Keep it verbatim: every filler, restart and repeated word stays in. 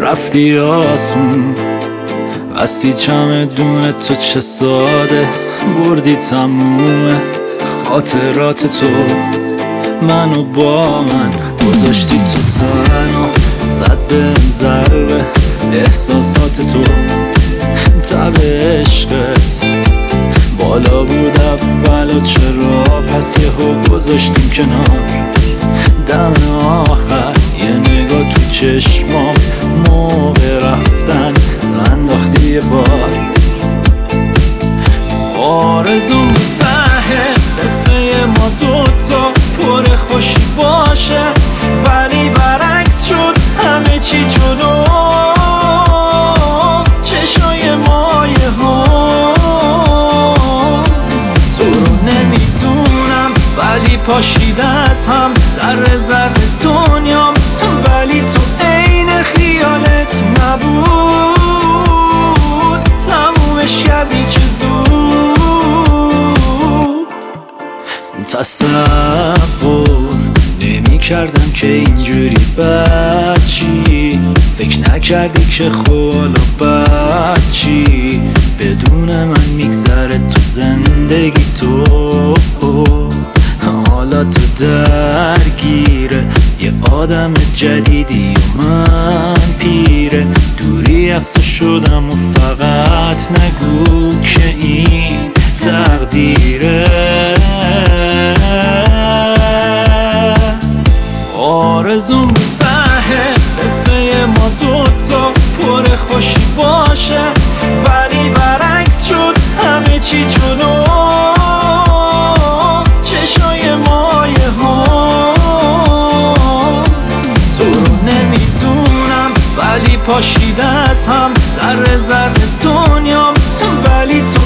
رفتی آسون، بستی چمدون تو چه ساده، بردی تموم خاطرات تو، منو با من گذاشتی تو تنها، زد بهم ضربه احساسات تو، تب عشقت بالا بود اول و چرا پس یهو گذاشتیم کنار، دم آخر یه نگاه تو چشمام موقع رفتن انداختی یه بار، آرزوم ته قصه ما دوتا پر خوشی باشه، ولی برعکس شد همه چی جلو، چشای مایه ها تو رو نمیدونم ولی پاشیده از هم ذره ذره دنیام، ولی تو عین خیالت نبود، تمومش کردی چه زود، تصور نمی کردم که اینجوری بچی، فکر نکردی که خوالا بچی بدون من میگذره تو زندگی تو، حالا تو درگیره یه آدم جدیدی و من پیره، دوری از تو شدم و فقط نگو که این تقدیره، آرزوم ته قصه ما دوتا پر خوشی باشه، ولی برعکس شد همه چی جلو، چشای مایه ها تو رو نمیدونم ولی پاشیده از هم ذره ذره دنیام، ولی تو